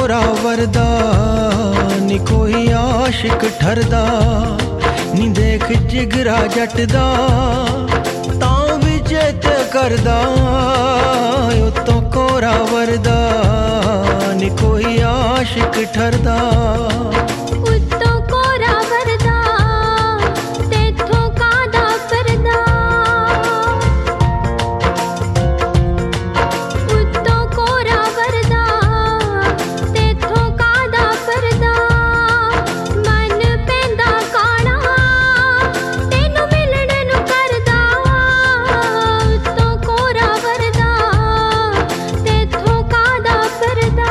कोरा वरदा नी कोई आशिक ठरदा नी देख जिगरा जट दा तां भी चेत करदा उत्तों कोरा वरदा नी कोई आशिक ठरदा उत्तों कोरा वरदा तेथों कादा परदा उत्तों कोरा वरदा तेथों कादा परदा मन पैंदा काला तेनू मिलण नू करदा उत्तों कोरा वरदा तेथों कादा परदा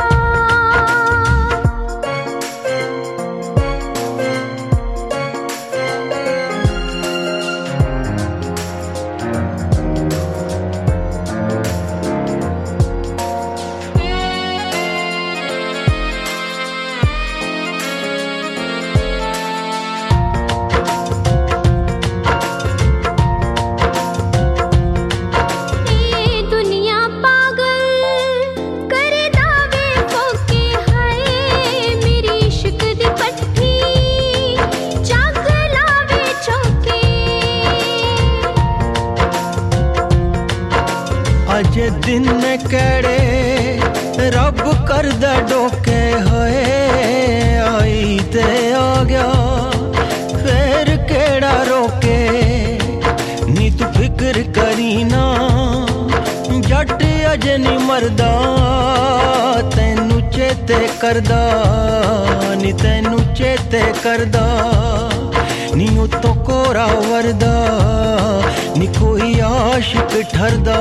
अजे दिन केड़े रब करदा डोके होए आई ते आ गया फिर केड़ा रोके नी तू फिक्र करी ना जट अजे नी मरदा तैनू चेते करदा नी तैनू चेते करदा नी उत्तों कोरा वरदा नी कोई आशिक ठरदा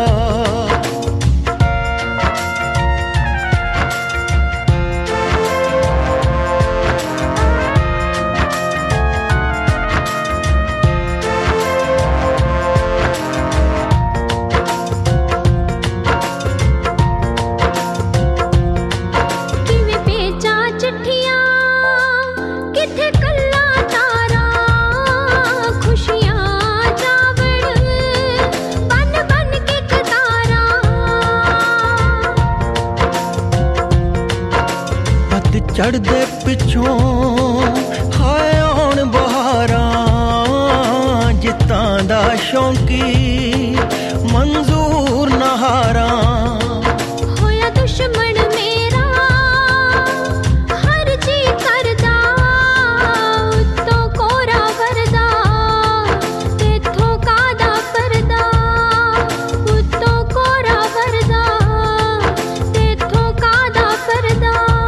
चढ़दे पिछों हाय आउण बहारां जित्तां दा शौंकी मंजूर नहारां होया दुश्मन मेरा हर जी करदा उत्तों कोरा वरदा तेथों कादा परदा उत्तों कोरा वरदा तेथों कादा परदा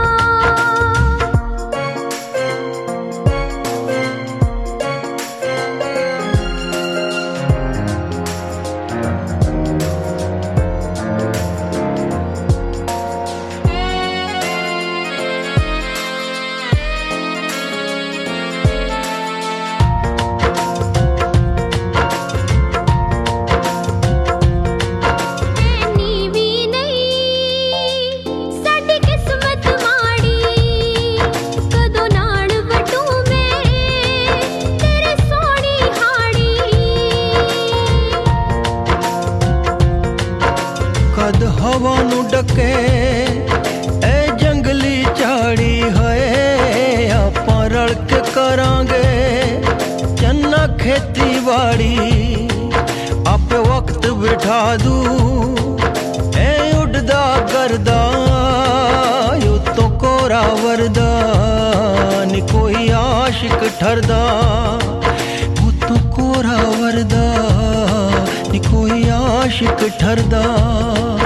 कद हवा नू डके ए जंगली झाड़ी है आपां रल के करांगे चन्ना खेती बाड़ी आपे वक्त बिठा दू ए उड़दा करदा उत्तों कोरा वरदा नी कोई आशिक ठरदा उत्तों कोरा वरदा नी कोई आशिक ठरदा।